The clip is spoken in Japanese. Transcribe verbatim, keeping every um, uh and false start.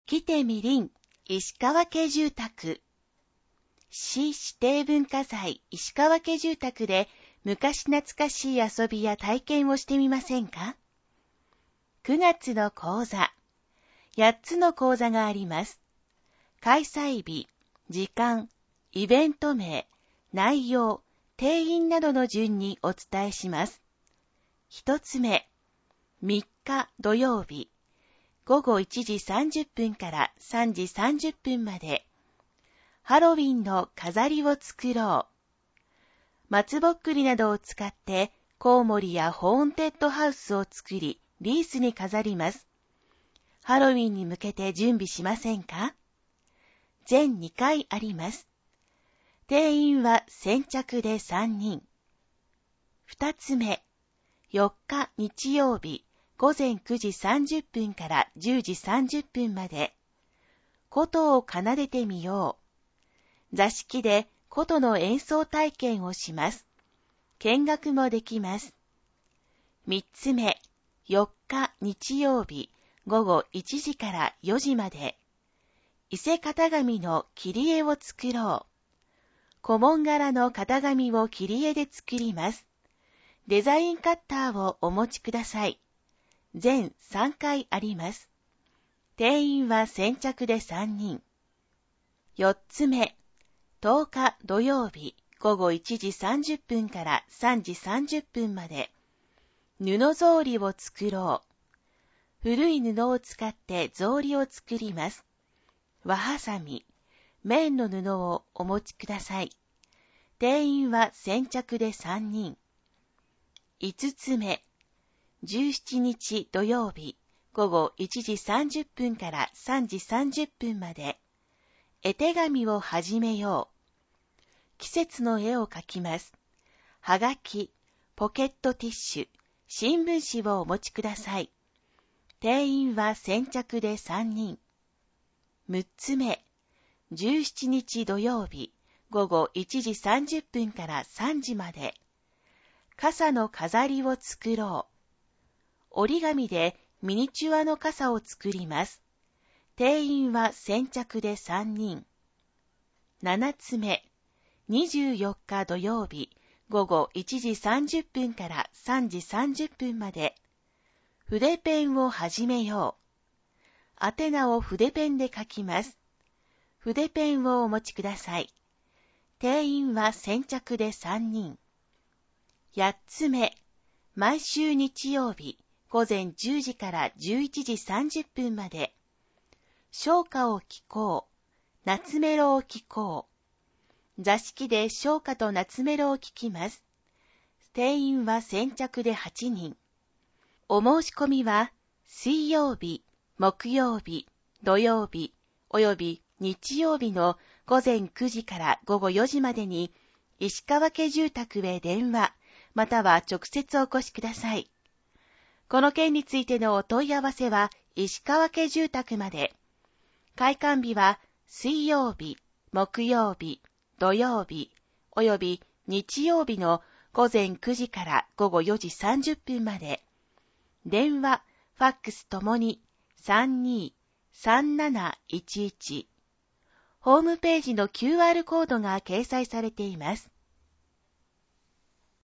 来てみりん、石川家住宅。市指定文化財石川家住宅で昔懐かしい遊びや体験をしてみませんか？くがつの講座。やっつの講座があります。開催日、時間、イベント名、内容、定員などの順にお伝えします。一つ目、みっか土曜日、ごごいちじさんじゅっぷんからさんじさんじゅっぷんまで、ハロウィンの飾りを作ろう。松ぼっくりなどを使ってコウモリやホーンテッドハウスを作り、リースに飾ります。ハロウィンに向けて準備しませんか？全にかいあります。定員は先着でさんにん。二つ目、よっか日曜日、ごぜんくじさんじゅっぷんからじゅうじさんじゅっぷんまで、琴を奏でてみよう。座敷で琴の演奏体験をします。見学もできます。三つ目、よっか日曜日、ごごいちじからよじまで、伊勢型紙の切り絵を作ろう。古文柄の型紙を切り絵で作ります。デザインカッターをお持ちください。全さんかいあります。定員は先着でさんにん。よっつめ、とおか土曜日、ごごいちじさんじゅっぷんからさんじさんじゅっぷんまで、布草履を作ろう。古い布を使って草履を作ります。輪はさみ、綿の布をお持ちください。定員は先着でさんにん。いつつめ、じゅうしちにち土曜日、ごごいちじさんじゅっぷんからさんじさんじゅっぷんまで、絵手紙を始めよう。季節の絵を描きます。はがき、ポケットティッシュ、新聞紙をお持ちください。定員は先着でさんにん。むっつめ、じゅうしちにち土曜日、ごごいちじさんじゅっぷんからさんじまで、傘の飾りを作ろう。折り紙でミニチュアの傘を作ります。定員は先着でさんにん。ななつめ、にじゅうよっか土曜日、ごごいちじさんじゅっぷんからさんじさんじゅっぷんまで、筆ペンを始めよう。宛名を筆ペンで書きます。筆ペンをお持ちください。定員は先着でさんにん。やっつめ、毎週日曜日、ごぜんじゅうじからじゅういちじさんじゅっぷんまで、唱歌を聴こう。夏メロを聴こう。座敷で唱歌と夏メロを聴きます。定員は先着ではちにん。お申し込みは、水曜日、木曜日、土曜日、および日曜日のごぜんくじからごごよじまでに、石川家住宅へ電話、または直接お越しください。この件についてのお問い合わせは、石川家住宅まで。開館日は、水曜日、木曜日、土曜日、および日曜日のごぜんくじからごごよじさんじゅっぷんまで。電話、ファックスともに さんにーさんなないちいち。ホームページの キューアール コードが掲載されています。